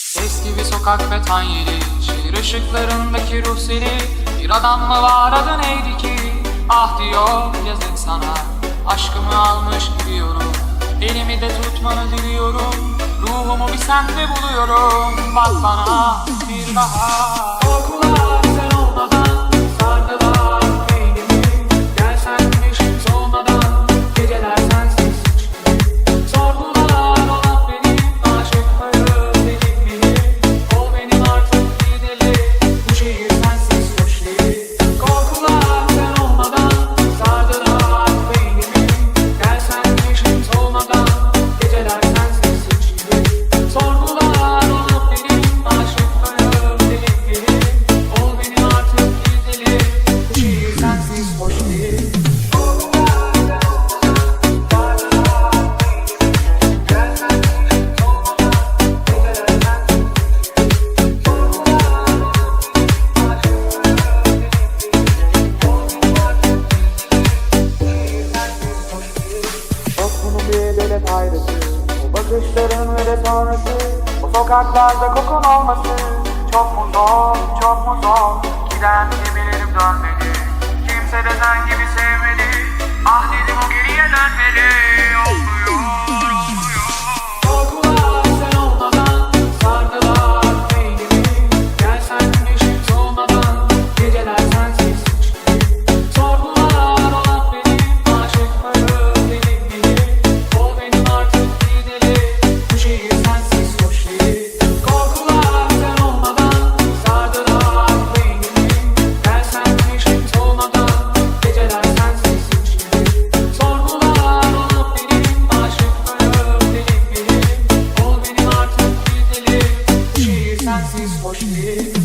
Eski bir sokak ve tan yeri, şehir ışıklarındaki ruh seri. Bir adam mı var, adı neydi ki? Ah diyor yazık sana, aşkımı almış gidiyorum. Elimi de tutmanı diliyorum, ruhumu bir sende buluyorum. Bak bana bir daha. Korkular sen olmadan sardılar beynimi. Gel sen güneşin solmadan, geceler sensiz hiçbiri. Sorgular olan benim aşıklarım dedim biri. Ol benim artık gideli, bu şehir sensiz hoş değil. Korkular sen olmadan sardılar beynimi. Gel sen güneşin solmadan, geceler sensiz hiçbiri. Sorgular olan benim aşıklarım dedim biri. Ol benim artık gideli, bu şehir sensiz hoş değil. Yok bunun bir devlet ayrısı, o bakışların ve de sonrası, o sokaklarda kokun olması. Çok mu zor, çok mu zor, giden gemilerim dönmedi. Kimse de sen gibi sevmedi, ah dedim o geriye dönmeli. Olmuyor, olmuyor. Korkular sen olmadan sardılar beynimi. Gel sen güneşin solmadan, geceler sensiz hiçbiri. Sorgular olan benim aşıklarım dedim biri. Ol benim artık gideli, bu şehir sensiz hoş değil. Korkular sen olmadan sardılar beynimi. Gel sen güneşin solmadan, geceler sensiz hiçbiri. Sorgular olan benim aşıklarım dedim biri. Ol benim artık gideli, bu şehir sensiz hoş değil.